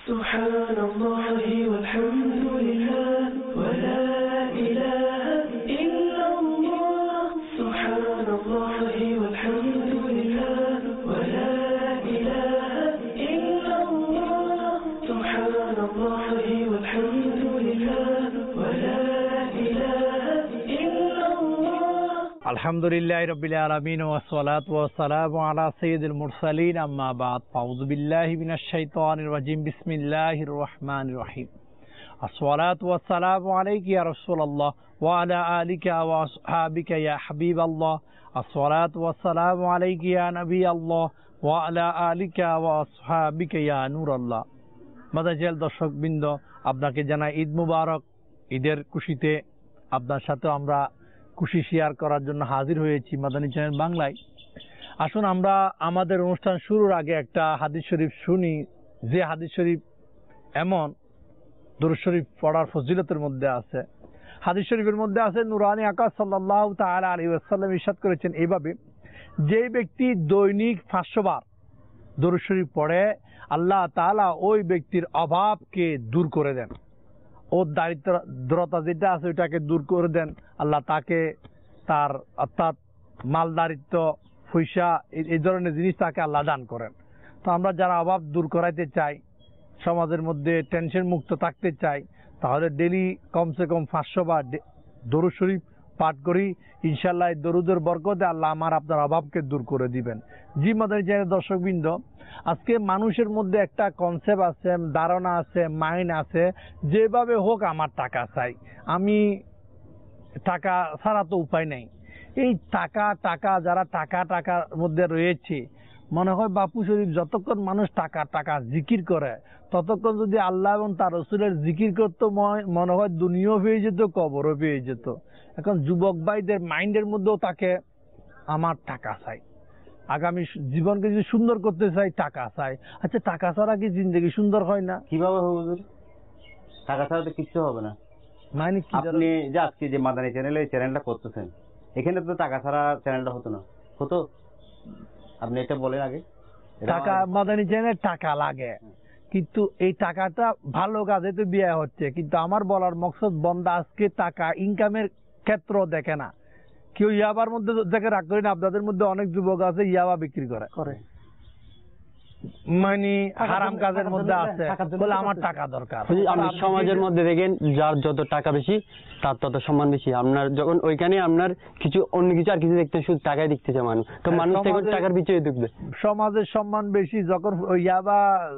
سبحان الله والحمد لله ولا إله إلا الله سبحان الله والحمد لله ولا إله إلا الله سبحان الله والحمد لله ولا إله إلا الله الحمد لله رب العالمين والصلاة والسلام على سيد المرسلين أما بعد أعوذ بالله من الشيطان الرجيم بسم الله الرحمن الرحيم الصلاة والسلام عليك يا رسول الله وعلى آلك وأصحابك يا حبيب الله الصلاة والسلام عليك يا نبي الله وعلى آلك وأصحابك يا نور الله মাদাজেল দর্শকবৃন্দ, আপনাকে জানাই ঈদ মুবারক। ঈদের খুশিতে আপনার সাথে আমরা খুশি শেয়ার করার জন্য হাজির হয়েছি মাদানী চ্যানেল বাংলায়। আসুন আমরা আমাদের অনুষ্ঠান শুরুর আগে একটা হাদিস শরীফ শুনি, যে হাদিস শরীফ এমন দুরূদ শরীফ পড়ার ফজিলতের মধ্যে আছে। হাদিস শরীফের মধ্যে আছে, নূরানী আকাশ সাল্লাল্লাহু তাআলা আলাইহি ওয়াসাল্লাম ইরশাদ করেছেন এইভাবে, যে ব্যক্তি দৈনিক 500 বার দুরূদ শরীফ পড়ে আল্লাহ তাআলা ওই ব্যক্তির অভাবকে দূর করে দেন, ওর দারিদ্রতা যেটা আছে ওইটাকে দূর করে দেন। আল্লাহ তাকে তার অর্থাৎ মাল দারিদ্র পয়সা এই ধরনের জিনিস তাকে আল্লাহ দান করেন। তো আমরা যারা অভাব দূর করাইতে চাই, সমাজের মধ্যে টেনশন মুক্ত থাকতে চাই, তাহলে ডেলি কমসে কম 500 বার দরুদ শরীফ পাঠ করি। ইনশাআল্লাহ এই দরুদের বরকতে আল্লাহ আমার আপনার অভাবকে দূর করে দিবেন। জি মাদানী চ্যানেলের দর্শকবৃন্দ, আজকে মানুষের মধ্যে একটা কনসেপ্ট আছে, ধারণা আছে, মাইন্ড আছে, যেভাবে হোক আমার টাকা চাই, আমি টাকা ছাড়া তো উপায় নেই। এই টাকা যারা টাকার মধ্যে রয়েছে, মনে হয় বাপু শরীফ যতক্ষণ মানুষ টাকা জিকির করে ততক্ষণ যদি আল্লাহ এবং তার রাসূলের জিকির করতো, মনে হয় দুনিয়াও পেয়ে যেত, কবরও পেয়ে যেত। এখন যুবক ভাইদের মাইন্ডের মধ্যেও তাকে আমার টাকা চাই, আগামী জীবনকে যদি সুন্দর করতে চাই টাকা চাই। আচ্ছা, টাকা ছাড়া কি জিন্দগি সুন্দর হয় না? কিভাবে হবে? টাকা ছাড়া তো কিছু হবে না। মানে কি, আপনি যে আজকে যে মাদানী চ্যানেলে এই চ্যানেলটা করতেছেন, এখানে তো টাকা ছাড়া চ্যানেলটা হতো না, হতো? আপনি এটা বলেন আগে। টাকা মাদানী চ্যানেলে টাকা লাগে, কিন্তু এই টাকাটা ভালো কাজে তো ব্যয় হচ্ছে। কিন্তু আমার বলার মকসদ, বন্দা আজকে টাকা ইনকামের ক্ষেত্র দেখে না। কেউ ইয়াবার মধ্যে দেখে রাগ করেন, আপনাদের মধ্যে অনেক যুবক আছে ইয়াবা বিক্রি করে, মানে হারাম কাজের মধ্যে আছে, বলে আমার টাকা দরকার। আপনি সমাজের মধ্যে দেখেন যার যত টাকা বেশি তার তত সম্মান বেশি। আপনার যখন ওইখানে আপনার কিছু অন্য কিছু আর কিছু দেখতে, শুধু টাকাই দেখতেছে মানুষ, তো মানুষ তখন টাকার পিছনে ঢুকবে। সমাজের সম্মান বেশি, যখন ইয়াবা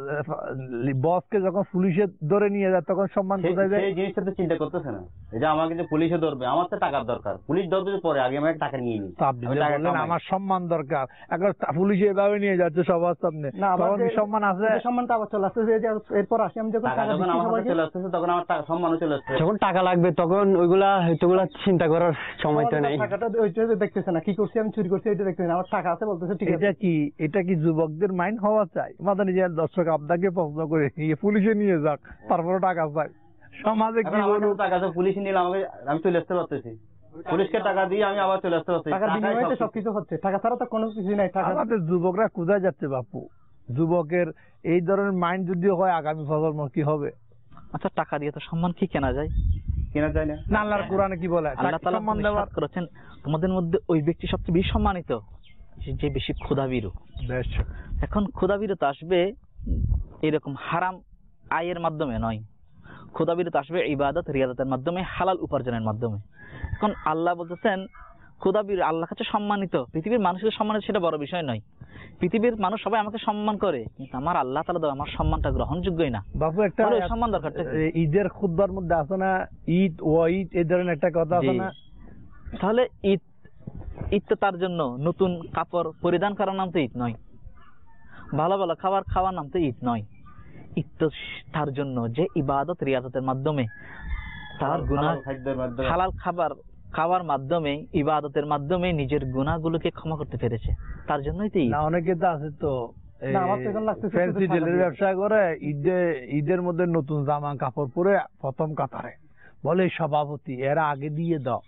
বসকে যখন পুলিশে ধরে নিয়ে যায় তখন সম্মান কোথায় যায়? এই জিনিসটা তো চিন্তা করতেছে না, এটা আমাকে যে পুলিশে ধরবে, আমার তো টাকার দরকার। পুলিশ ধরবে পরে, আগে আমি টাকা নিয়ে নিই। আমার সম্মান দরকার, এখন পুলিশে এভাবে নিয়ে যাচ্ছে সবার সামনে, সম্মান আছে, সম্মানটা আবার চলে আসছে। এরপর আসি আমি যখন চলে আসতেছে তখন আমার সম্মানও চলে আসছে। যখন টাকা লাগবে তখন ওইগুলা চিন্তা করার সময়টা নেই। টাকাটা ওইটা দেখতেছে না, কি করছি আমি, চুরি করছি এটা দেখতেছে না, আমার টাকা আছে বলতেছে ঠিক আছে। এটা কি যুবকদের মাইন্ড হওয়া চাই? মাদানী চ্যানেল দর্শক আপনাকে প্রশ্ন করে, পুলিশে নিয়ে যাক, তারপরে টাকা চাই। সমাজে কি বলবো, টাকা তো পুলিশে নিলে আমি চলে আসতে পারতেছি, পুলিশকে টাকা দিয়ে আমি আবার চলে আসতে পারছি। টাকার বিনিময়ে সবকিছু হচ্ছে, টাকা ছাড়া তো কোনো কিছু নাই। আমাদের যুবকরা কোথায় যাচ্ছে বাপু? যুবকের এই ধরনের মাইন্ড যদি হয়, আগামী প্রজন্ম কি হবে? আচ্ছা, টাকা দিয়ে তো সম্মান কি কেনা যায়? কেনা যায় না। আল্লাহর কোরআনে কি বলে? আল্লাহ তাআলা সম্মান দেওয়ার করেছেন, তোমাদের মধ্যে ওই ব্যক্তি সবচেয়ে বেশি সম্মানিত যে বেশি ক্ষুধাভীরু। এখন ক্ষুধাভীরু তো আসবে এরকম হারাম আয়ের মাধ্যমে নয়, ক্ষুধাভীরু তো আসবে ইবাদত রিয়াদতের মাধ্যমে, হালাল উপার্জনের মাধ্যমে। এখন আল্লাহ বলতেছেন ক্ষুধাভীরু আল্লাহর কাছে সম্মানিত, পৃথিবীর মানুষের সম্মানিত সেটা বড় বিষয় নয়। পৃথিবীর মানুষ সবাই আমাকে সম্মান করে, কিন্তু আমার আল্লাহ তাআলা আমার সম্মানটা গ্রহণযোগ্যই না। বাবু একটা সম্মান দরকার। ঈদের খুতবার মধ্যে আছে না, ঈদ ও ঈদ এই ধরনের একটা কথা আছে না? তাহলে ঈদ তো তার জন্য নতুন কাপড় পরিধান করার নাম তো ঈদ নয়, ভালো ভালো খাবার খাওয়ার নাম তো ঈদ নয়। ঈদ তো তার জন্য যে ইবাদত রিয়াদতের মাধ্যমে, তার গুনাহ হালাল খাবার মাধ্যমে, ইবাদতের মাধ্যমে নিজের গুনাহগুলোকে ক্ষমা করতে পেরেছে, তার জন্যই তো ঈদ। অনেকে তো আছে তো ফ্যান্সি জুয়েলারি ব্যবসা করে, ঈদের মধ্যে নতুন জামা কাপড় পরে প্রথম কাতারে বলে সভাপতি, এরা আগে দিয়ে দাও,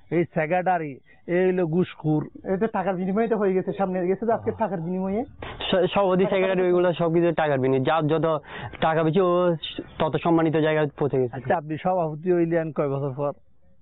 এই সেক্রেটারি, এই হলো ঘুষখোর। এটা টাকার বিনিময়ে তো হয়ে গেছে, সামনে গেছে যে আজকে টাকার বিনিময়ে সভাপতি সেক্রেটারি ওইগুলো সবকিছু টাকার বিনিময়ে, যার যত টাকা বেশি ও তত সম্মানিত জায়গায় পৌঁছে গেছে। আচ্ছা, আপনি সভাপতি হইলেন কয় বছর পর?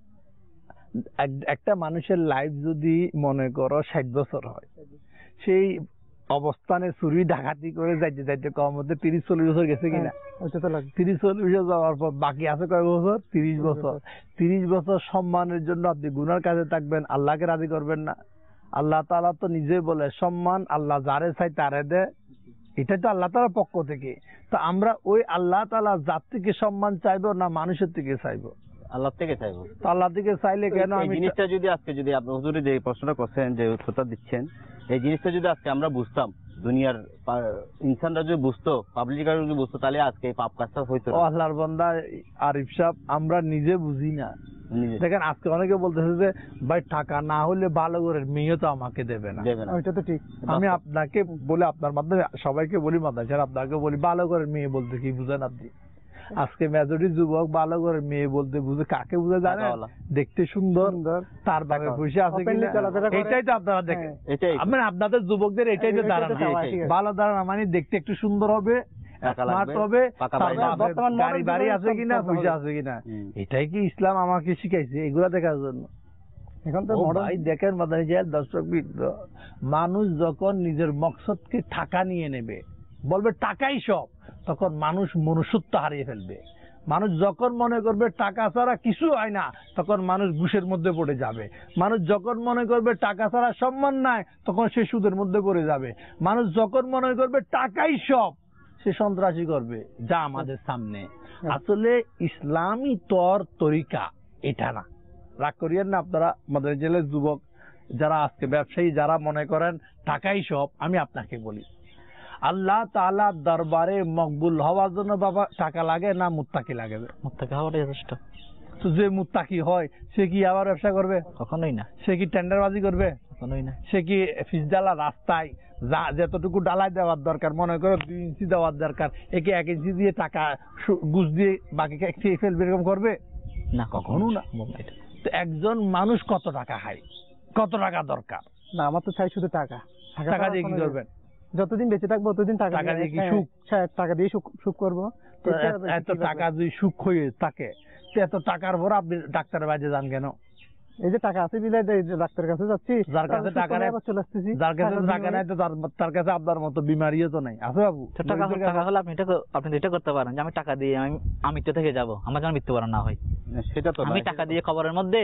একটা মানুষের লাইফ যদি মনে করো 60 বছর হয়, সেই অবস্থানে চুরি ডাকাতি করে যাইতে যাইতে কম মধ্যে 30-40 বছর গেছে কিনা? ওইটা তো লাগে। 30-40 বছর যাওয়ার পর বাকি আছে কয় বছর? 30 বছর। 30 বছর সম্মানের জন্য আপনি গুনার কাজে থাকবেন, আল্লাহকে রাজি করবেন না। আল্লাহ তাআলা তো নিজেই বলে, সম্মান আল্লাহ যারে চাই তারে দেয়। এটা তো আল্লাহ তাআলার পক্ষ থেকে। তো আমরা ওই আল্লাহ তাআলা জাত থেকে সম্মান চাইবো না মানুষের থেকে চাইবো? আল্লাহ থেকে চাইবো। তো আল্লাহ থেকে চাইলে কেন এই আমি জিনিসটা যদি আজকে যদি আপনি হুজুরে যে প্রশ্নটা করছেন, যে উত্তরটা দিচ্ছেন, এই জিনিসটা যদি আজকে আমরা বুঝতাম, দুনিয়ার ইনসানরা যদি বুঝতো, পাবলিকরা যদি বুঝতো, তাহলে আজকে এই পাপ কাজটা হইতো ও না। আল্লাহর বান্দা আরিফ সাহেব, আমরা নিজে বুঝি না। নিজে দেখেন আজকে অনেকে বলতেছে যে ভাই টাকা না হলে ভালো করে মেয়ে তো আমাকে দেবে না। দেবে না। ওইটা তো ঠিক। আমি আপনাকে বলে, আপনার মাধ্যমে সবাইকে বলি, মাদ্রাসার আপনাকে বলি, ভালো করে মেয়ে বলতে কি বুঝেন আপনি? আজকে মেজরিটি যুবক ভালো করে মেয়ে বলতে বুঝে কাকে বুঝে জানেন? টাকাওয়ালা। দেখতে সুন্দর, তার বাপের পয়সা আছে Openly কিনা, চলাফেরা করে। এটাই তো আপনারা দেখেন। এটাই তো। মানে আপনাদের যুবকদের এটাই তো এটাই তো ধারণা। চাওয়া, ঠিক আছে। ভালো ধারণা মানে দেখতে একটু সুন্দর হবে, টাকা স্মার্ট লাগবে, হবে, পাকা তার বাড়ি বাপের বর্তমান গাড়ি modern বাড়ি যুগে আছে কিনা, সব পয়সা হবে। আছে কিনা। হুম। এটাই কি ইসলাম আমাকে শিখাইছে এগুলা দেখার জন্য? এখন তো ও মডার্ন ভাই দেখেন মাদানী জাহেল দর্শক বৃন্দ, মানুষ যখন নিজের মকসদকে টাকা নিয়ে নেবে, বলবে টাকাই সব, তখন মানুষ মনুষ্যত্ব হারিয়ে ফেলবে। মানুষ যখন মনে করবে টাকা ছাড়া কিছু হয় না, তখন মানুষ ঘুষের মধ্যে পড়ে যাবে। মানুষ যখন মনে করবে টাকা ছাড়া সম্মান নাই, তখন সে সুদের মধ্যে পড়ে যাবে। মানুষ যখন মনে করবে টাকাই সব, সে সন্ত্রাসী করবে, যা আমাদের সামনে। আসলে ইসলামী তরিকা এটা না। রাগ করিয়েন না আপনারা, আমাদের জেলের যুবক যারা আজকে ব্যবসায়ী, যারা মনে করেন টাকাই সব। আমি আপনাকে বলি, আল্লাহ তাআলার দরবারে মকবুল হওয়ার জন্য বাবা টাকা লাগে না মুত্তাকি লাগে? মুত্তাকি হওয়াটাই যথেষ্ট। তো যে মুত্তাকি হয় সে কি আবার ব্যবসা করবে? কখনোই না, সে কি টেন্ডারবাজি করবে? কখনোই না। সে কি ফিসডালা রাস্তায় যতটুকু ডালাই দেওয়ার দরকার, মনে করো 2 ইঞ্চি দেওয়ার দরকার, একে 1 ইঞ্চি দিয়ে টাকা ঘুষ দিয়ে বাকি খেয়ে ফেলবে, এরকম করবে? না, কখনো না। এটা তো একজন মানুষ কত টাকা খায়, কত টাকা দরকার? না, আমার তো চাই শুধু টাকা। টাকা দিয়ে কি করবেন? যতদিন বেঁচে থাকবো ততদিন টাকা দিয়ে কি হ্যাঁ, সুখ? হ্যাঁ, টাকা দিয়ে সুখ করবো। তো এত টাকা যদি সুখ হয়ে থাকে, তো এত টাকার পর আপনি ডাক্তারের বাড়িতে যান কেন? এই যে টাকা আছে বিলে ডাক্তারের কাছে যাচ্ছি, যার কাছে টাকা নেই, চলে আসতেছি। যার কাছে টাকা নাই, তো তার কাছে আপনার মতো বিমারিও তো নাই, আছে বাবু? তো টাকা হলে আপনি এটা করতে পারেন যে আমি টাকা দিয়ে আমি তো থেকে যাব, আমার যেন মৃত্যুবরণ না হয়। সেটা তো আমি টাকা দিয়ে খবরের মধ্যে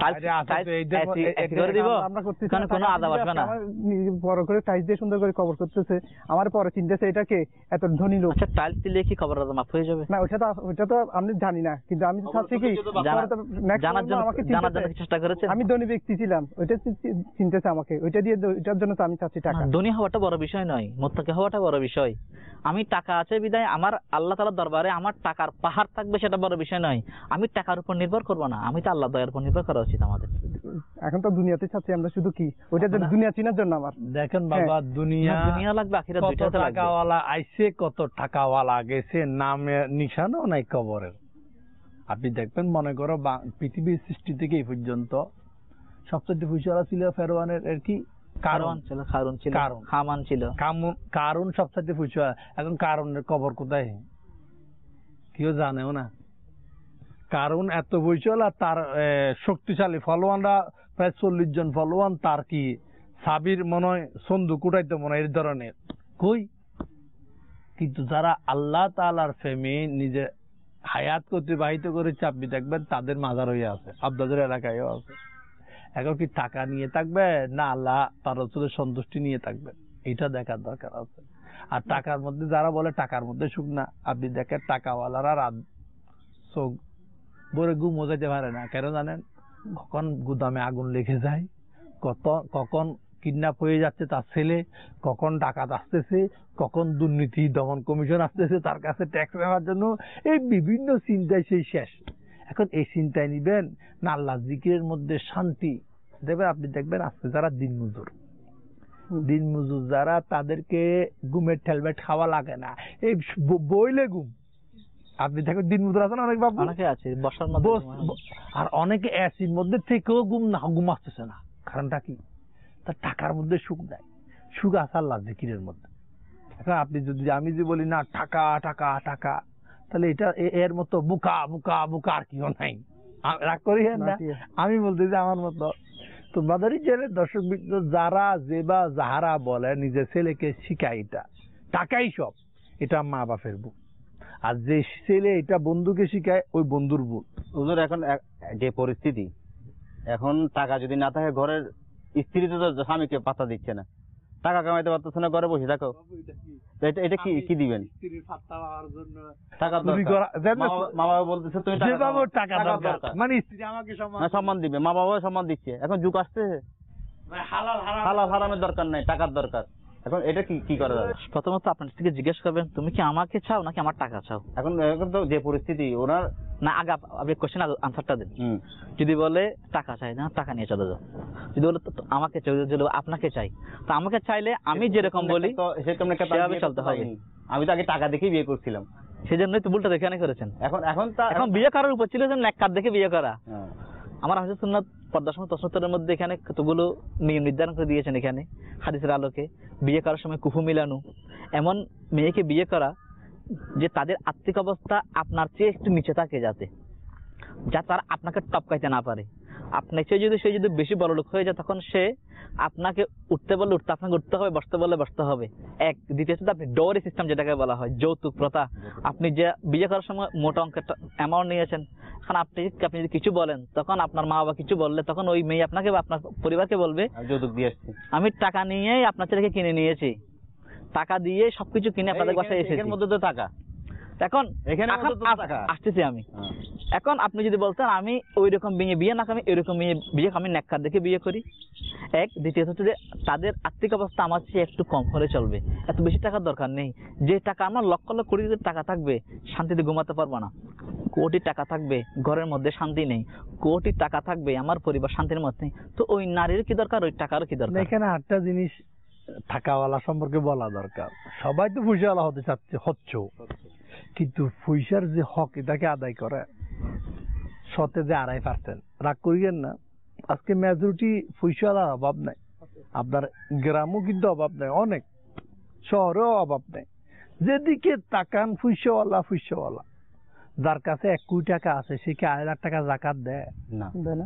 করে দিব, আমরা করতেছি কারণ কোনো আদাব আসবে না। বড় করে টাইলস দিয়ে সুন্দর করে কভার করতেছে, আমার পরে চিন্তাছে এটাকে এত ধনী লোক। আচ্ছা, টাইলস দিলে কি খবর মাফ হয়ে যাবে? না, ওইটা তো আমি জানি না, কিন্তু আমি চাচ্ছি কি জানার জন্য চেষ্টা করেছেন। আমি ধনী ব্যক্তি ছিলাম, ওইটা চিন্তাছে আমাকে, ওইটা দিয়ে ওইটার জন্য তো আমি চাচ্ছি টাকা। ধনী হওয়াটা বড় বিষয় নয়, মুত্তাকি হওয়াটা বড় বিষয়। আমি টাকা আছে বিদায় আমার আল্লাহ তাআলার দরবারে আমার টাকার পাহাড় থাকবে, সেটা বড় বিষয় নয়। আমি টাকার উপর নির্ভর করবো না, আমি তো আল্লাহ দয়ার উপর নির্ভর করা উচিত আমাদের। এখন তো দুনিয়াতে চাচ্ছি আমরা শুধু কি, ওইটা দুনিয়া চিনার জন্য আমার। দেখেন বাবা, দুনিয়া লাগবে, আখিরাত কত দুইটাতে লাগবে। টাকাওয়ালা আইছে, কত টাকাওয়ালা গেছে, নামে নিশানও নাই কবরের। আপনি দেখবেন, মনে করো পৃথিবীর সৃষ্টি থেকে এই পর্যন্ত সবচেয়ে পয়সাওয়ালা ছিল ফেরওয়ানের এর কি কারণ ছিল, কারণ ছিল, হামান ছিল, কারণ সবচেয়ে পয়সাওয়ালা। এখন কারণের কবর কোথায় কেউ জানেও না। কারণ এত পয়সাওয়ালা, তার শক্তিশালী ফলোয়ানরা প্রায় 40 জন ফলোয়ান, তার কি সাবির মনে হয় সন্ধু কুটাইতে মনে হয় এই ধরনের কই। কিন্তু যারা আল্লাহ তাআলার প্রেমে নিজে হায়াত অতিবাহিত করেছে, আপনি দেখবেন তাদের মাজার হয়ে আছে, আপনাদের এলাকায়ও আছে। এখন কি টাকা নিয়ে থাকবে না আল্লাহ তার রাসূলের সন্তুষ্টি নিয়ে থাকবে, এটা দেখার দরকার আছে। আর টাকার মধ্যে যারা বলে টাকার মধ্যে সুখ না, আপনি দেখেন টাকাওয়ালারা রাত চোখ ভরে ঘুমও যেতে পারে না। কেন জানেন? কখন গুদামে আগুন লেগে যায়, কখন কিডন্যাপ হয়ে যাচ্ছে তার ছেলে, কখন ডাকাত আসতেছে, কখন দুর্নীতি দমন কমিশন আসতেছে তার কাছে ট্যাক্স নেওয়ার জন্য, এই বিভিন্ন চিন্তায় সেই শেষ। এখন এই চিন্তায় নিবেন না আল্লাহ জিকিরের মধ্যে শান্তি দেবেন। আপনি দেখবেন আজকে যারা দিনমজুর যারা, তাদেরকে ঘুমের ঠেলবেট খাওয়া লাগে না, এই বইলে ঘুম, আপনি দেখেন দিন মজুর আছেন অনেক বাবু, অনেকে আছে বর্ষার মধ্যে আর অনেকে এসির মধ্যে থেকেও ঘুম আসতেছে না। কারণটা কি? তার টাকার মধ্যে সুখ নাই, সুখ আছে আল্লাহর জিকিরের মধ্যে। এখন আপনি যদি আমি যে বলি না টাকা টাকা টাকা, তাহলে এটা এর মতো বুকা বুকা বুকা আর কেউ নাই। রাগ করি না, আমি বলতে যে আমার মতো তো বাদারি জেলের দর্শক যারা যে বা যাহারা বলে নিজের ছেলেকে শিখায় এটা টাকাই সব, এটা মা বাপের ভুল। আর যে ছেলে এটা বন্ধুকে শিখায় ওই বন্ধুর ভুল। হুজুর এখন যে পরিস্থিতি, এখন টাকা যদি না থাকে ঘরের স্ত্রী তো স্বামীকে পাত্তা দিচ্ছে না, টাকা কামাইতে পারতেছে না, ঘরে বসে থাকো, এটা কি দিবেন? টাকা মা বাবা বলতেছে তুমি টাকা দরকার, মানে স্ত্রী আমাকে সম্মান দিবে, মা বাবা সম্মান দিচ্ছে। এখন যুগ আসতেছে হালাল হারামের দরকার নাই, টাকার দরকার। এখন এটা কি করা যাবে? প্রথমত আপনার থেকে জিজ্ঞেস করবেন তুমি কি আমাকে চাও নাকি আমার টাকা চাও। এখন তো যে পরিস্থিতি ওনার না, আগে আপনি কোশ্চেন আনসারটা দেন। যদি বলে টাকা চাই না, টাকা নিয়ে চলে যাও। যদি বলে আমাকে চাই, যদি আপনাকে চাই, তো আমাকে চাইলে আমি যেরকম বলি সেভাবে চলতে হবে। আমি তো আগে টাকা দেখেই বিয়ে করছিলাম, সেজন্যই তো ভুলটা দেখে করেছেন। এখন বিয়ে করার উপর ছিল যে নেককার দেখে বিয়ে করা। আমার হাদিস সুন্নাত পর্দার সময় প্রশ্নোত্তরের মধ্যে এখানে কতগুলো নিয়ম নির্ধারণ করে দিয়েছেন। এখানে হাদিসের আলোকে বিয়ে করার সময় কুফু মিলানো, এমন মেয়েকে বিয়ে করা যে তাদের আর্থিক অবস্থা আপনার চেয়ে একটু নিচে থাকে, যাতে তার আপনাকে টপকাইতে না পারে। আপনার চেয়ে যদি সে যদি বেশি বড়লোক হয়ে যায়, তখন সে আপনাকে উঠতে বললে উঠতে, আপনাকে উঠতে হবে, বসতে বললে বসতে হবে। এক দ্বিতীয় আপনি ডোরি সিস্টেম যেটাকে বলা হয় যৌতুক প্রথা, আপনি যে বিয়ে করার সময় মোটা অঙ্কের অ্যামাউন্ট নিয়েছেন, এখন আপনি যদি কিছু বলেন, তখন আপনার মা বাবা কিছু বললে, তখন ওই মেয়ে আপনাকে বা আপনার পরিবারকে বলবে যৌতুক দিয়ে আসছি, আমি টাকা নিয়েই আপনার ছেলেকে কিনে নিয়েছি, টাকা দিয়ে সবকিছু কিনে আপনাদের বাসায় এসেছি। এর মধ্যে তো টাকা। এখন এখানে আসতেছি আমি। এখন আপনি যদি বলতেন আমি ওই রকম বিয়ে না, আমি এরকম বিয়ে আমি নেককার দেখে বিয়ে করি। এক দ্বিতীয়ত হচ্ছে যে তাদের আর্থিক অবস্থা আমার চেয়ে একটু কম হলে চলবে, এত বেশি টাকার দরকার নেই। যে টাকা আমার লক্ষ লক্ষ কোটি টাকা থাকবে, শান্তিতে ঘুমাতে পারবো না। কোটি টাকা থাকবে, ঘরের মধ্যে শান্তি নেই। কোটি টাকা থাকবে, আমার পরিবার শান্তির মধ্যে নেই। তো ওই নারীর কি দরকার, ওই টাকারও কি দরকার? এখানে আটটা জিনিস টাকাওয়ালা সম্পর্কে বলা দরকার। সবাই তো পয়সাওয়ালা হতে হচ্ছে, কিন্তু পয়সার যে হক এটাকে আদায় করে শতে যে 2.5%। রাগ করিয়েন না, আজকে মেজরিটি পয়সাওয়ালার অভাব নাই, আপনার গ্রামও কিন্তু অভাব নাই, অনেক শহরেও অভাব নাই। যেদিকে তাকান পয়সাওয়ালা, যার কাছে 1 কোটি টাকা আছে সে কি 2.5 লাখ টাকা জাকাত দেয় না?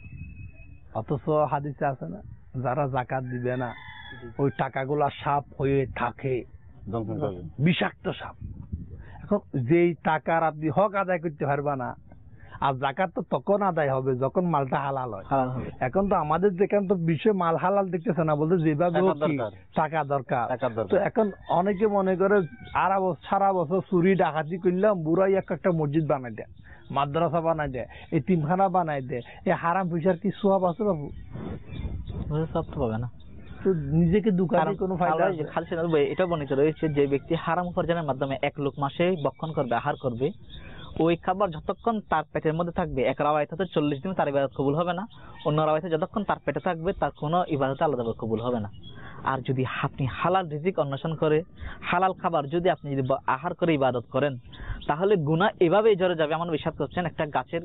অথচ হাদিসে আছে না, যারা জাকাত দিবে না ওই টাকাগুলা সাপ হয়ে থাকে, বিষাক্ত সাপ। এখন যেই টাকার আপনি হক আদায় করতে পারবা না, আর জাকাত তো তখন আদায় হবে যখন মালটা হালাল হয়। এখন তো আমাদের যেখানে তো বিষয় মাল হালাল দেখতেছে না, বলতে যেভাবে টাকা দরকার। তো এখন অনেকে মনে করে সারা বছর চুরি ডাকাতি করলাম, বুড়াই একটা মসজিদ বানাই দেয়, মাদ্রাসা বানাই দেয়, এতিমখানা বানাই দেয়, এই হারাম পয়সার কি সোয়াব আছে বাবু? সব তো পাবে না। নিজেকে দোকানে কোনো ফায়দা এটা বর্ণিত রয়েছে যে ব্যক্তি হারাম উপার্জনের মাধ্যমে 1 লোক মাসে ভক্ষণ করবে, আহার করবে, ওই খাবার যতক্ষণ তার পেটের মধ্যে থাকবে, এক রাওয়ায়াতে 40 দিন তার ইবাদত কবুল হবে না, অন্য রাওয়ায়াতে যতক্ষণ তার পেটে থাকবে তার কোনো ইবাদত আলাদাভাবে কবুল হবে না। আর যদি আপনি হালাল রিজিক অন্বেষণ করে হালাল খাবার যদি আপনি যদি আহার করে ইবাদত করেন, তাহলে গুনাহ এভাবেই ঝরে যাবে। এমন বিশ্বাস করছেন একটা গাছের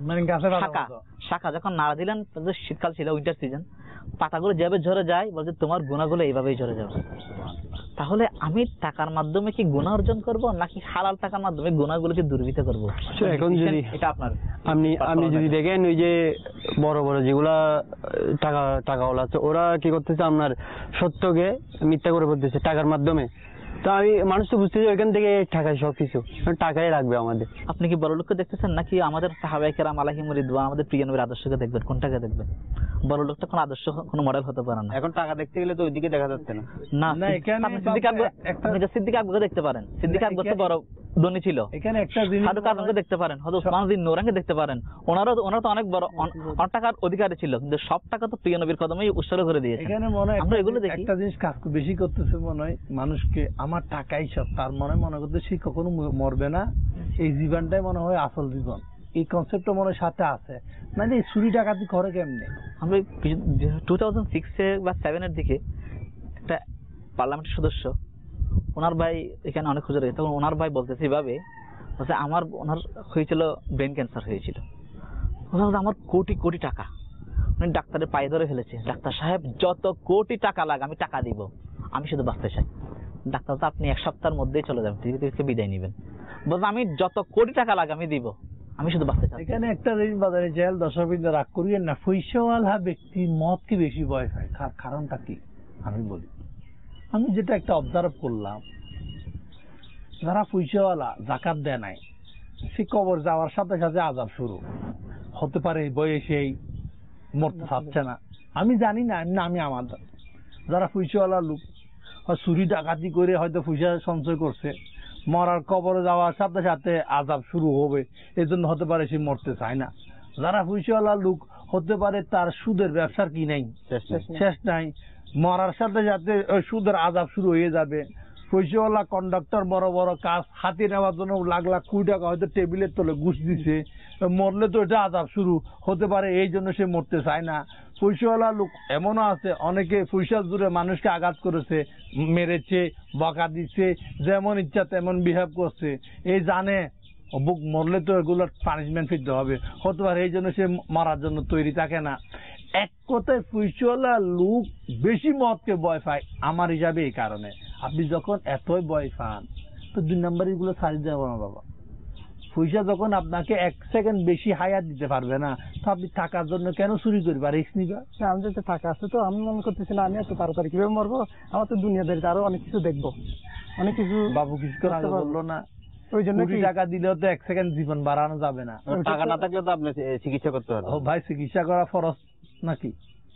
শাখা যখন নাড়া দিলেন, শীতকাল ছিল, উইন্টার সিজন, পাতাগুলো যেভাবে ঝরে যায়, বলছে তোমার গুনাহগুলো এইভাবেই ঝরে যাবে। তাহলে আমি টাকার মাধ্যমে কি গুনাহ অর্জন করব, নাকি হালাল টাকার মাধ্যমে গুনাহগুলোকে দূরীভূত করব? এখন যদি এটা আপনার আপনি যদি দেখেন, ওই যে বড় বড় যেগুলা টাকাওয়ালা আছে, ওরা কি করতেছে, আপনার সত্যকে মিথ্যা করে বলতেছে টাকার মাধ্যমে। তো আমি মানুষ তো বুঝতেছি ওইখান থেকে টাকায় সবকিছু, টাকাই রাখবে আমাদের। আপনি কি বড় লোককে দেখতেছেন নাকি আমাদের সাহাবায়ে কেরাম আলাইহিমুর রিদওয়ান, আমাদের প্রিয় নবীর আদর্শকে দেখবেন? কোনটাকে দেখবেন? বড় লোকটা কোন আদর্শ, কোন মডেল হতে পারে না। এখন টাকা দেখতে গেলে তো ওইদিকে দেখা যাচ্ছে না। না, এখানে সিদ্দিক আকবরকে দেখতে পারেন, সিদ্দিক আকবর তো বড় ধনী ছিল। এখানে একটা জিনিস সাধু কারণকে দেখতে পারেন, হযরত ওসমান বিন নূরানকে দেখতে পারেন, ওনারা তো অনেক বড় অনেক টাকার অধিকারী ছিল, কিন্তু সব টাকা তো প্রিয় নবীর কদমেই উৎসর্গ করে দিয়েছে। এখানে মনে হয় আমরা এগুলো দেখি, একটা জিনিস কাজ বেশি করতেছে মনে হয় মানুষকে, আমার টাকাই সব, তার মনে করতে সে কখনো মরবে না, এই জীবনটাই মনে হয় আসল জীবন। এই কনসেপ্টটা মনে হয় সাথে আছে, মানে এই চুরি ডাকাতি করে কেমনে? আমরা 2006 বা 7 এর দিকে একটা পার্লামেন্টের সদস্য, ওনার ভাই এখানে অনেক খুঁজে রয়েছে, তখন ওনার ভাই বলতেছে এভাবে, বলছে আমার ওনার হয়েছিল ব্রেন ক্যান্সার হয়েছিল, বলছে আমার কোটি কোটি টাকা, উনি ডাক্তারের পায়ে ধরে ফেলেছে, ডাক্তার সাহেব যত কোটি টাকা লাগে আমি টাকা দিব, আমি শুধু বাঁচতে চাই। ডাক্তার তো আপনি 1 সপ্তাহের মধ্যেই চলে যাবেন, পৃথিবী থেকে বিদায় নেবেন। বলছে আমি যত কোটি টাকা লাগে আমি দিব, আমি শুধু বাঁচতে চাই। এখানে একটা জিনিস বাজারে জেল দর্শকবৃন্দ রাগ করিয়েন না, পয়সাওয়ালা ব্যক্তি মদকে বেশি ভয় পায়, কারণটা কি আমি বলি। আমি যেটা একটা অবজার্ভ করলাম, যারা পয়সাওয়ালা জাকাত দেয় নাই, সে কবর যাওয়ার সাথে সাথে আযাব শুরু হতে পারে, বয়সেই মরতে চাচ্ছে না, আমি জানি না, আমি আমার যারা পয়সাওয়ালা লোক চুরি ডাকাতি করে হয়তো পয়সা সঞ্চয় করছে, মরার কবরে যাওয়ার সাথে সাথে আযাব শুরু হবে, এই জন্য হতে পারে সে মরতে চায় না। যারা পয়সাওয়ালা লোক হতে পারে তার সুদের ব্যবসার কি নাই, শেষ নাই, মরার সাথে সাথে ওই সুদের আযাব শুরু হয়ে যাবে। পয়সাওয়ালা কন্ডাক্টর বড় বড় কাজ হাতে নেওয়ার জন্য লাখ লাখ কোটি টাকা হয়তো টেবিলের তলে ঘুষ দিছে, মরলে তো এটা আযাব শুরু হতে পারে, এই জন্য সে মরতে চায় না। পয়সাওয়ালা লোক এমনও আছে, অনেকে পয়সা জুড়ে মানুষকে আঘাত করেছে, মেরেছে, বকা দিচ্ছে, যেমন ইচ্ছা তেমন বিহেভ করছে, এই জানে বুক মরলে তো এগুলোর পানিশমেন্ট ফিরতে হবে, হতে পারে এই জন্য সে মারার জন্য তৈরি থাকে না। এক কথায় পয়সাওয়ালা লোক বেশি মদকে ভয় পায় আমার হিসাবে এই কারণে। আপনি যখন এতই ভয় পান তো 2 নম্বর এগুলো ছাড়ি দেবো না বাবা। পয়সা যখন আপনাকে 1 সেকেন্ড বেশি হায়াত দিতে পারবে না, তো আপনি টাকার জন্য কেন চুরি করবে, রিস্ক নিবা? আমি তো টাকা আছে, তো আমি মনে করতেছি না আমি এত তাড়াতাড়ি কিভাবে মরবো, আমার তো দুনিয়াদারিতে আরো অনেক কিছু দেখবো, অনেক কিছু। বাবু কিছু করে আগে বললো না, ওই জন্য কোটি টাকা দিলেও তো 1 সেকেন্ড জীবন বাড়ানো যাবে না। টাকা না থাকলে তো আপনি চিকিৎসা করতে পারবেন। ও ভাই, চিকিৎসা করা ফরজ নাকি?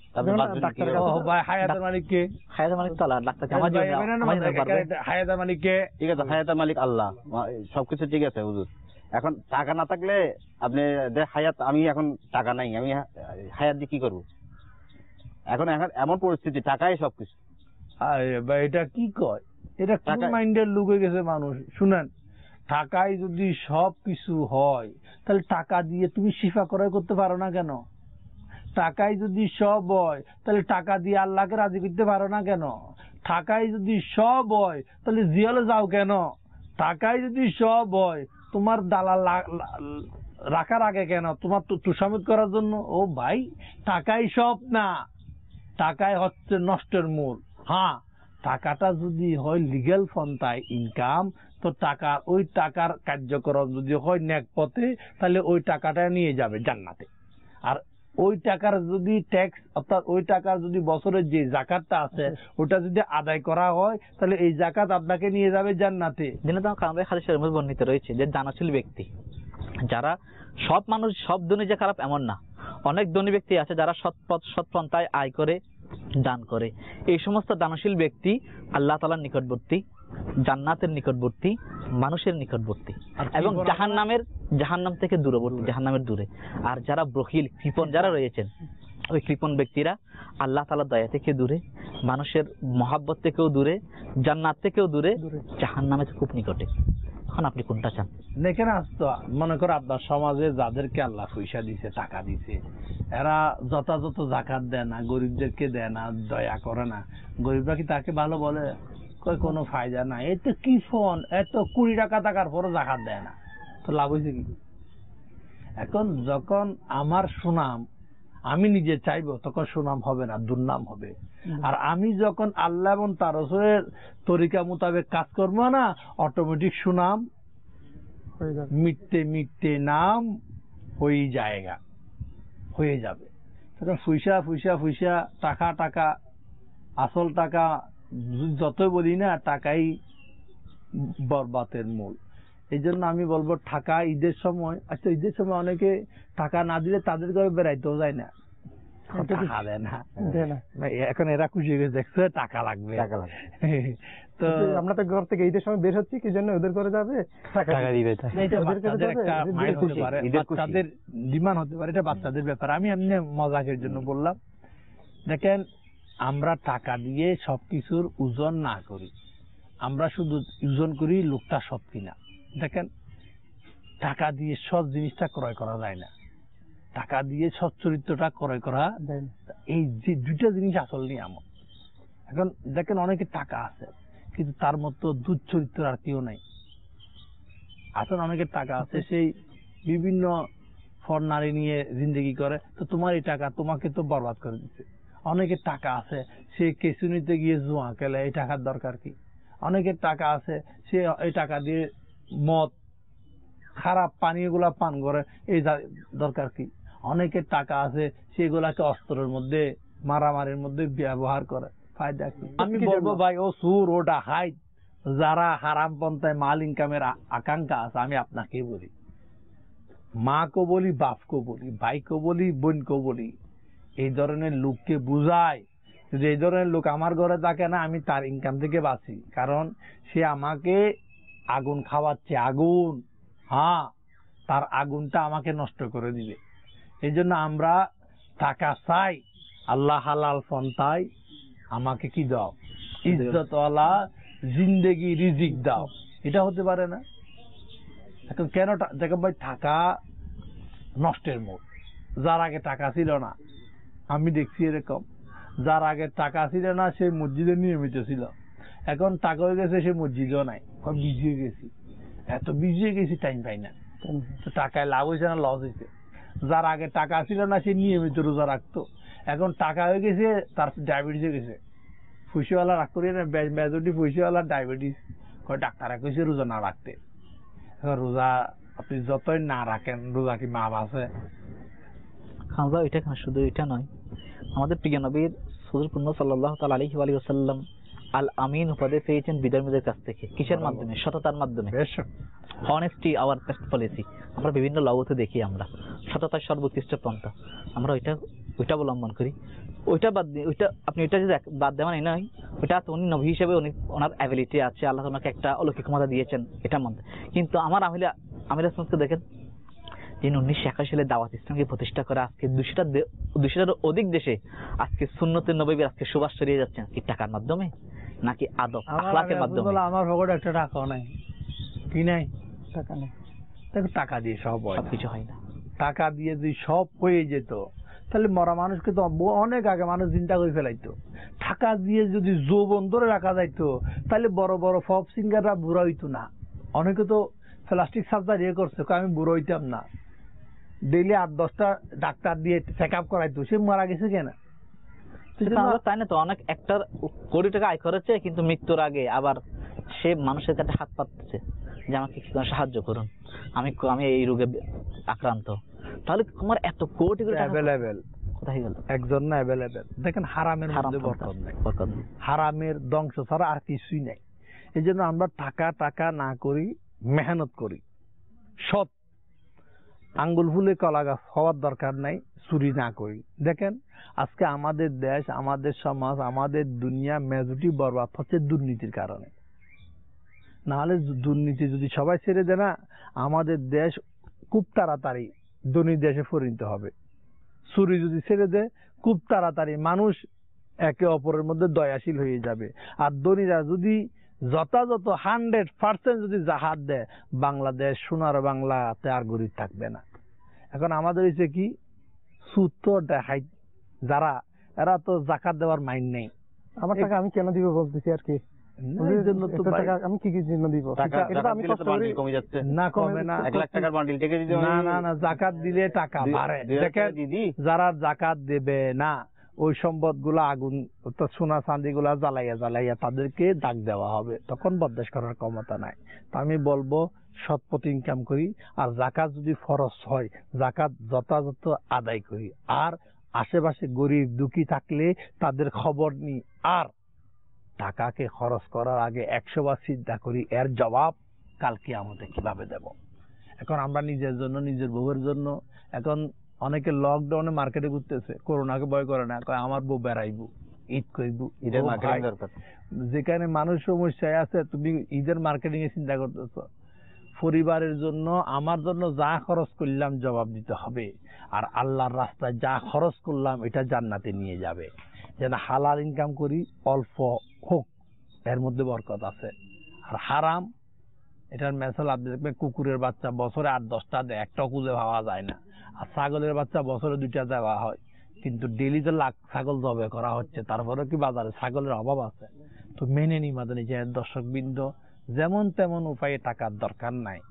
হায়াতের মালিক কে? হায়াতের মালিক তো আল্লাহ, ডাক্তার আমার হায়াতের মালিক কে? ঠিক আছে, হায়াতের মালিক আল্লাহ, সবকিছু ঠিক আছে হুজুর। এখন টাকা না থাকলে আপনি হায়াত, আমি এখন টাকা নাই, আমি হায়াত দিয়ে কি করবো? এখন এমন পরিস্থিতি, টাকাই সবকিছু। আরে ভাই, এটা কি কয়? এটা কোন মাইন্ডের লোক হয়ে গেছে মানুষ? শুনেন, টাকায় যদি সব কিছু হয় তাহলে টাকা দিয়ে তুমি শিফা ক্রয় করতে পারো না কেন? টাকায় যদি সব হয় তাহলে টাকা দিয়ে আল্লাহকে রাজি করতে পারো না কেন? টাকায় যদি সব হয় তাহলে জিয়ালে যাও কেন? টাকায় যদি সব হয় তোমার দালাল রাখার আগে কেন? তোমার তো তুষামত করার জন্য? ও ভাই, টাকাই সব না, টাকাই হচ্ছে নষ্টের মূল। হ্যাঁ, টাকাটা যদি হয় লিগ্যাল পন্থায় ইনকাম, তো টাকা, ওই টাকার কার্যক্রম যদি হয় নেক পথে, তাহলে ওই টাকাটা নিয়ে যাবে জান্নাতে। আর ওই টাকার যদি ট্যাক্স, অর্থাৎ ওই টাকার যদি বছরের যে জাকাতটা আছে ওটা যদি আদায় করা হয়, তাহলে এই জাকাত আপনাকে নিয়ে যাবে জান্নাতে। হাদিসের মধ্যে বর্ণিত রয়েছে যে দানশীল ব্যক্তি, যারা সব মানুষ সব ধনী যে খারাপ এমন না, অনেক ধনী ব্যক্তি আছে যারা সৎ পন্থায় আয় করে দান করে, এই সমস্ত দানশীল ব্যক্তি আল্লাহ তাআলার নিকটবর্তী, জান্নাতের নিকটবর্তী, মানুষের নিকটবর্তী, এবং জাহান্নাম থেকে দূরবর্তী, জাহান্নামের দূরে। আর যারা বখিল, কৃপণ যারা রয়েছেন, ওই কৃপণ ব্যক্তিরা আল্লাহ তাআলার দয়া থেকে দূরে, মানুষের মহাব্বত থেকেও দূরে, জান্নাত থেকেও দূরে, জাহান্নামের খুব নিকটে। এখন আপনি কোনটা চান? দেখেন, আসতো মনে করো আপনার সমাজে যাদেরকে আল্লাহ পয়সা দিছে, টাকা দিছে, এরা যথাযথ জাকাত দেয় না, গরিবদেরকে দেয় না, দয়া করে না, গরিবরা কি তাকে ভালো বলে? কোনো ফায়দা নাই, এই তো কি ফোন, এত 20 টাকা থাকার পরও জাকাত দেয় না, তো লাভ হয়েছে কি? এখন যখন আমার সুনাম আমি নিজে চাইবো, তখন সুনাম হবে না, দুর্নাম হবে। আর আমি যখন আল্লাহ এবং তার রাসূলের তরিকা মোতাবেক কাজ করবো না, অটোমেটিক সুনাম মিটতে মিটতে নাম হয়ে যাবে। তখন ফুইসা টাকা আসল টাকা যতই বলি না, টাকাই বরবাদের মূল। এই জন্য আমি বলবো, টাকা ঈদের সময়, আচ্ছা ঈদের সময় অনেকে টাকা না দিলে তাদের ঘরে বেড়াইতেও যায় না, এখন এরা খুশি হয়ে দেখছে টাকা লাগবে। তো আমরা তো ঘর থেকে ঈদের সময় বের হচ্ছি, কি জন্য ওদের করে যাবে, টাকা দিবে। বাচ্চাদের ডিমান্ড হতে পারে, এটা বাচ্চাদের ব্যাপার, আমি এমনি মজাকের জন্য বললাম। দেখেন, আমরা টাকা দিয়ে সবকিছুর ওজন না করি, আমরা শুধু ওজন করি লোকটা সৎ কিনা। দেখেন, টাকা দিয়ে সৎ জিনিসটা ক্রয় করা যায় না, টাকা দিয়ে সৎ চরিত্রটা ক্রয় করা যায় না। এই যে দুইটা জিনিস আসল নিয়ামত। এখন দেখেন, অনেকে টাকা আছে কিন্তু তার মতো দুধ চরিত্র আর কেউ নাই। আসলে অনেকের টাকা আছে, সেই বিভিন্ন ফর নারী নিয়ে জিন্দগি করে, তো তোমার এই টাকা তোমাকে তো বরবাদ করে দিচ্ছে। অনেকের টাকা আছে, সে কেসু নিতে গিয়ে জুয়া খেলে, এই টাকার দরকার কি? অনেকের টাকা আছে, সে এই টাকা দিয়ে মদ খারাপ পানীয় গুলা পান করে, এই দরকার কি? অনেকের টাকা আছে, সেগুলাকে অস্ত্রের মধ্যে মারামারির মধ্যে ব্যবহার করে, ফায়দা কি? আমি বলবো ভাই, ও সুর, ও ডাকাইত, যারা হারাম পন্থায় মাল ইনকামের আকাঙ্ক্ষা আছে, আমি আপনাকে বলি, মাকে বলি, বাপকে বলি, ভাইকে বলি, বোনকে বলি, এই ধরনের লোককে বুঝায়, যদি এই ধরনের লোক আমার ঘরে থাকে না, আমি তার ইনকাম থেকে বাঁচি, কারণ সে আমাকে আগুন খাওয়াচ্ছে, আগুন, হ্যাঁ, তার আগুনটা আমাকে নষ্ট করে দিবে। এই জন্য আমরা টাকা চাই, আল্লাহ হালাল পন্থায় আমাকে কি দাও, ইজ্জতওয়ালা জিন্দেগি রিজিক দাও, এটা হতে পারে না। এখন কেন দেখেন ভাই, টাকা নষ্টের মূল। যার আগে টাকা ছিল না, আমি দেখছি এরকম, যার আগে টাকা ছিল না সে মসজিদে নিয়মিত ছিল, এখন টাকা হয়ে গেছে সে মসজিদও নাই, বিজি হয়ে গেছি, এত বিজি হয়ে গেছি টাইম পাই না। তো টাকায় লাভ হয়েছে না লস হয়েছে? যার আগে টাকা ছিল না সে নিয়মিত রোজা রাখতো, এখন টাকা হয়ে গেছে তার ডায়াবেটিস হয়ে গেছে। ফুসিওয়ালা রাগ করি না, মেজরিটি ফুসিওয়ালা ডায়াবেটিস, ডাক্তার কইছে রোজা না রাখতে। এখন রোজা আপনি যতই না রাখেন, রোজা কি মাপ আছে? খাওয়া এটা শুধু এটা নয়, আমাদের প্রিয় নবীর হুজুর সাল্লাল্লাহু তাআলা আলাইহি ওয়া সাল্লাম আল আমিন উপাধি পেয়েছেন বিধর্মীদের কাছ থেকে। কিসের মাধ্যমে? সততার মাধ্যমে। Honesty our best policy. আমরা বিভিন্ন লগতে দেখি, আমরা সততার সর্বোৎকৃষ্ট পন্থা, আমরা ওইটা অবলম্বন করি। ওইটা বাদ দিয়ে, ওইটা আপনি ওইটা যদি বাদ দেওয়া এই নয়, ওইটা উনি নবী হিসেবে উনি ওনার অ্যাবিলিটি আছে, আল্লাহ ওনাকে একটা অলৌকিক ক্ষমতা দিয়েছেন, এটা মানতে। কিন্তু আমার আমির হাসানকে দেখেন, যিনি 1981 সালে দাওয়াত ইসলামকে প্রতিষ্ঠা করে আজকে 200টারও অধিক দেশে আজকে সুন্নতে নববীর আজকে সুবাস ছড়িয়ে যাচ্ছেন, কি টাকার মাধ্যমে নাকি আদব আখলাকের মাধ্যমে? আমার পকেটে একটা টাকাও নাই, কি নাই? টাকা নেই। টাকা দিয়ে সব কিছু হয় না। টাকা দিয়ে যদি সব হয়ে যেত, তাহলে মরা মানুষকে তো অনেক আগে মানুষ চিন্তা করে ফেলাইতো। টাকা দিয়ে যদি যৌবন ধরে রাখা যাইতো, তাহলে বড় বড় পপ সিঙ্গাররা বুড়া হইতো না। অনেকে তো প্লাস্টিক সার্জারি করছে, আমি বুড়ো হইতাম না। ডেইলি 8-10টা ডাক্তার দিয়ে চেক আপ করাইতো, সে মারা গেছে কেন? তাই না? তো অনেক একটা কোটি টাকা আয় করেছে, কিন্তু মৃত্যুর আগে আবার সে মানুষের কাছে হাত পাতছে যে আমাকে কি করে সাহায্য করুন, আমি এই রোগে আক্রান্ত। তাহলে তোমার এত কোটি টাকা অ্যাভেলেবেল কোথায় গেল? একজন না অ্যাভেলেবেল। দেখেন, হারামের মধ্যে বরকত নাই, হারামের ধ্বংস ছাড়া আর কিছুই নাই। এই জন্য আমরা টাকা না করি, মেহনত করি, সৎ আঙ্গুল ফুলে কলা গাছ হওয়ার দরকার নাই, চুরি না করি। দেখেন, আজকে আমাদের দেশ, আমাদের সমাজ, আমাদের দুনিয়া মেজরিটি বরবাদ হচ্ছে দুর্নীতির কারণে। নাহলে দুর্নীতি যদি সবাই ছেড়ে দেয় না, আমাদের দেশ খুব তাড়াতাড়ি ধনী দেশে পরিণত হবে। চুরি যদি ছেড়ে দেয়, খুব তাড়াতাড়ি মানুষ একে অপরের মধ্যে দয়াশীল হয়ে যাবে। আর ধনীরা যদি যথাযথ 100% যদি জাহাজ দেয়, বাংলাদেশ সোনার বাংলাতে আর গরিব থাকবে না। এখন আমাদের হচ্ছে কি, সুদ তো দেখাই, যারা এরা তো জাকাত দেওয়ার মাইন্ড নেই। আমার টাকা আমি কেন দিব বলতেছি আর কি, আমি কি কি জন্য দিব? না কমে না, 1 লাখ টাকার বান্ডিল থেকে দিতে না, জাকাত দিলে টাকা বাড়ে। দেখেন, যারা জাকাত দেবে না, ওই সম্পদ গুলা আগুন, সোনা চাঁদি গুলা জ্বালাইয়া তাদেরকে দাগ দেওয়া হবে, তখন বরদাস্ত করার ক্ষমতা নাই। তো আমি বলবো, সৎ পথে ইনকাম করি, আর জাকাত যদি ফরজ হয়, জাকাত যথাযথ আদায় করি, আর আশেপাশে গরিব দুঃখী থাকলে তাদের খবর নিই, আর টাকাকে খরচ করার আগে 100 বার চিন্তা করি এর জবাব কালকে আমাদের কিভাবে দেব। এখন আমরা নিজের জন্য, নিজের বউয়ের জন্য, এখন অনেকে লকডাউনে মার্কেটে ঘুরতেছে, করোনাকে ভয় করে না, আমার বউ বেড়াইবো, ঈদ করবো, ঈদের মার্কেটিং দরকার। যেখানে মানুষ সমস্যায় আছে, তুমি ঈদের মার্কেটিং এ চিন্তা করতেছো। পরিবারের জন্য, আমার জন্য যা খরচ করলাম জবাব দিতে হবে, আর আল্লাহর রাস্তায় যা খরচ করলাম এটা জান্নাতে নিয়ে যাবে। যেন হালাল ইনকাম করি, অল্প হোক, এর মধ্যে বরকত আছে। আর হারাম, এটার মেসাল আপনি দেখবেন, কুকুরের বাচ্চা বছরে 8-10টা দেয়, একটাও খুঁজে পাওয়া যায় না। আর ছাগলের বাচ্চা বছরে 2টা দেওয়া হয়, কিন্তু ডেলি তো লাখ ছাগল জবে করা হচ্ছে, তারপরে কি বাজারে ছাগলের অভাব আছে? তো মেনে নি মাদানি যে দর্শক বৃন্দ, যেমন তেমন উপায়ে টাকার দরকার নাই,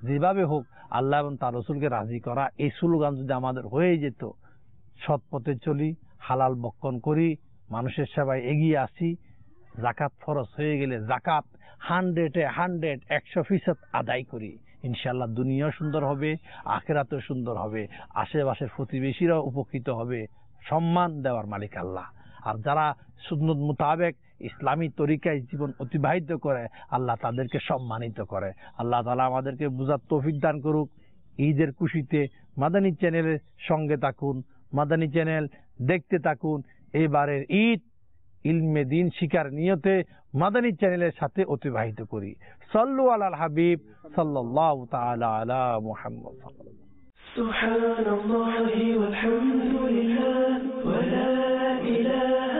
যেভাবে হোক আল্লাহ এবং তার রসুলকে রাজি করা, এই স্লোগান যদি আমাদের হয়ে যেত, সৎ পথে চলি, হালাল বক্ষণ করি, মানুষের সেবায় এগিয়ে আসি, জাকাত ফরজ হয়ে গেলে জাকাত 100 100% আদায় করি, ইনশাআল্লাহ দুনিয়াও সুন্দর হবে, আখিরাতেও সুন্দর হবে, আশেপাশের প্রতিবেশীরাও উপকৃত হবে। সম্মান দেওয়ার মালিক আল্লাহ। আর যারা সুন্নত মোতাবেক ইসলামী তরিকায় জীবন অতিবাহিত করে, আল্লাহ তাদেরকে সম্মানিত করে। আল্লাহ তাআলা আমাদেরকে বুঝার তৌফিক দান করুক। ঈদের খুশিতে মাদানী চ্যানেলের সঙ্গে থাকুন, মাদানী চ্যানেল দেখতে থাকুন। এবারের ঈদ ইলমে দিন শিকার নিয়তে মাদানী চ্যানেলের সাথে অতিবাহিত করি। সাল্লু আলাল হাবিব সাল্লাল্লাহু তাআলা আলা মুহাম্মদ। سبحان الله والحمد لله ولا إله